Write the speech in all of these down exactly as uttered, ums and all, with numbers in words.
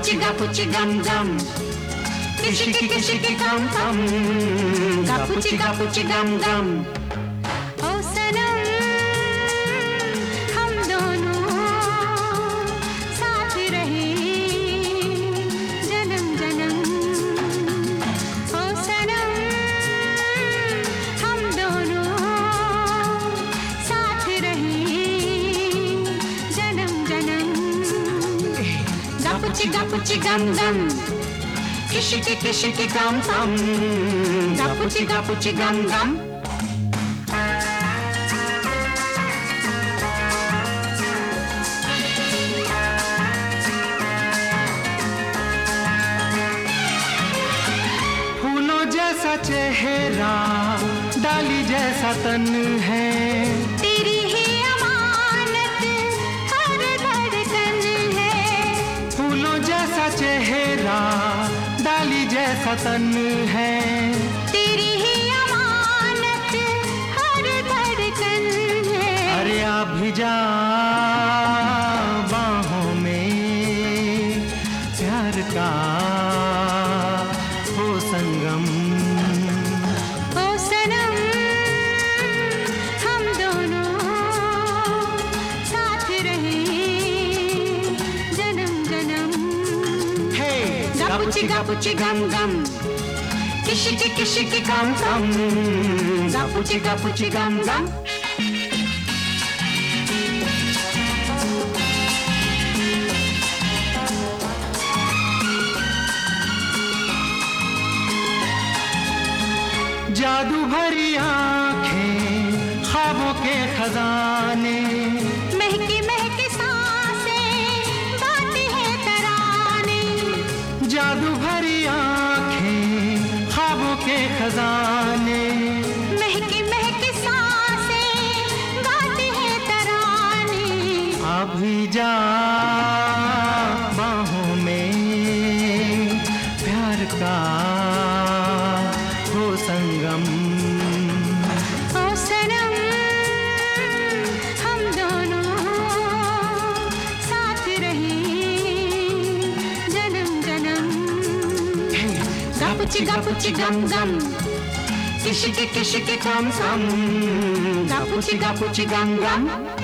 चिगा पुची गम गम, किशिकी किशिकी कम कम, गापु चिगा पुची गम गम। ओ सनम हम दोनों साथ रहे जन्म जन्म। ओ सनम हम दोनों साथ रहे जन्म जन्म। गापु चिगा पुची गम गम, किशिकी किशिकी कम कम, गापु चिगा पुची गम गम। फूलों जैसा चेहरा, डाली जैसा तन है, तेरी ही अमानत हर धड़कन है। फूलों जैसा चेहरा, डाली जैसा तन है, तेरी ही अमानत हर धड़कन है। अरे आ भी जा बाहों में, प्यार का हो संगम। ओ सनम हम दोनों साथ रहे जन्म जन्म। हे गापु चिगा पुची गम गम, किशिकी किशिकी कम कम, गापु चिगा पुची गम गम। जादू भरी आंखें, ख्वाबों के खजाने, महकी महकी सांसें गाते हैं तराने। जादू भरी आंखें, ख्वाबों के खजाने, महकी महकी सांसें गाते हैं तराने। अभी जा बाहों में, प्यार का हो संगम। ओ सनम हम दोनों साथ रहे जन्म जन्म। गापु चिगा पुची गम गम, किशिकी किशिकी कम कम, गापु चिगा पुची गम गम।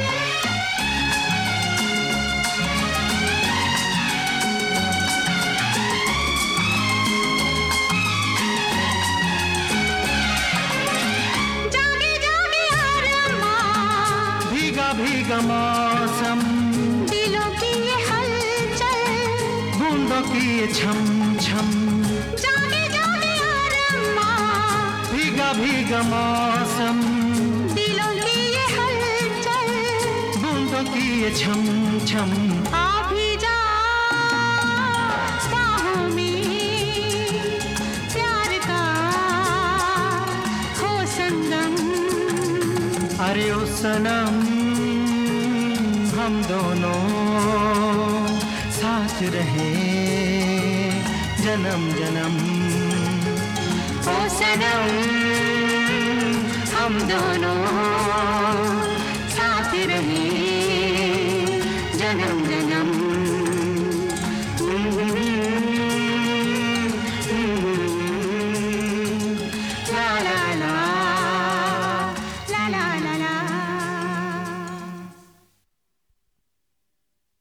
जागे जागे अरमान, भीगा भीगा मौसम, दिलों की ये हलचल। बूंदों की ये छम छम, जागे जागे अरमान, भीगा भीगा मौसम, दिलों की ये हलचल। बूंदों की ये छम छम। आ भी जा बाहों में, प्यार का हो संगम। अरे ओ सनम हम दोनों साथ रहे जन्म जन्म। ओ सनम हम दोनों साथ रहे जन्म जन्म।